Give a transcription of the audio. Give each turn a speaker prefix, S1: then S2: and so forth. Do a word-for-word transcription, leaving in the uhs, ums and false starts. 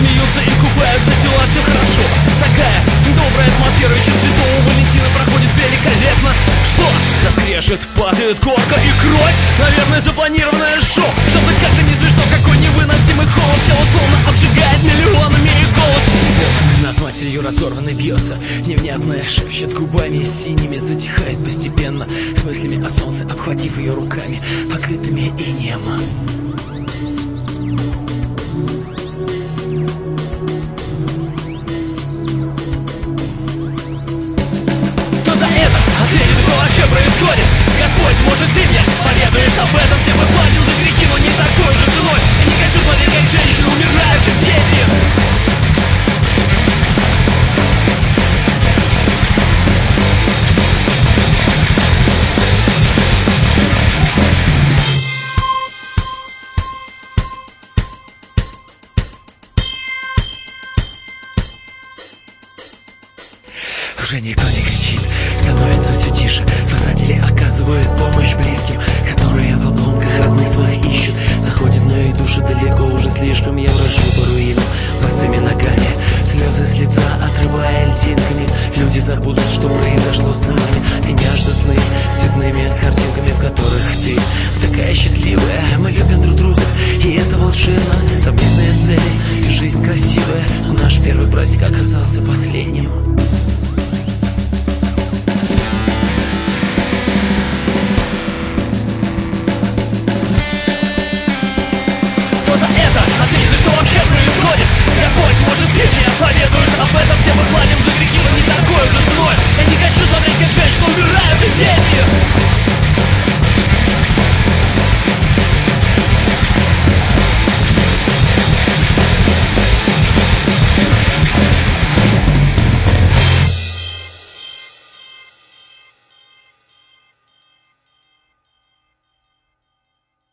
S1: смеются и купаются тела, все хорошо. Такая добрая атмосфера, вечер Святого Валентина проходит великолепно. Что? Заскрежет, падает корка и кровь. Наверное, запланированное шоу. Что-то как-то не смешно, какой невыносимый холод. Тело словно обжигает миллионами иголок. Над матерью разорванной бьется, невнятное шепчет губами синими, затихает постепенно, с мыслями о солнце, обхватив ее руками, покрытыми инеем. Кто-то это ответит, что вообще происходит. Господь, может, ты мне поведаешь об этом? Всем мы платим за грехи, но не такой же ценой. Я не хочу смотреть, как женщины умирают, как дети. Уже никто не кричит, становится все тише. Спасатели оказывают помощь близким, которые в обломках родных своих ищут. Находят, но их души далеко уже слишком. Я брожу по руинам босыми ногами, слезы с лица отрывая льдинками. Люди забудут, что произошло с нами. Меня ждут сны с цветными картинками, в которых ты такая счастливая. Мы любим друг друга, и это волшебно. Совместные цели и жизнь красивая. Но наш первый праздник оказался последним.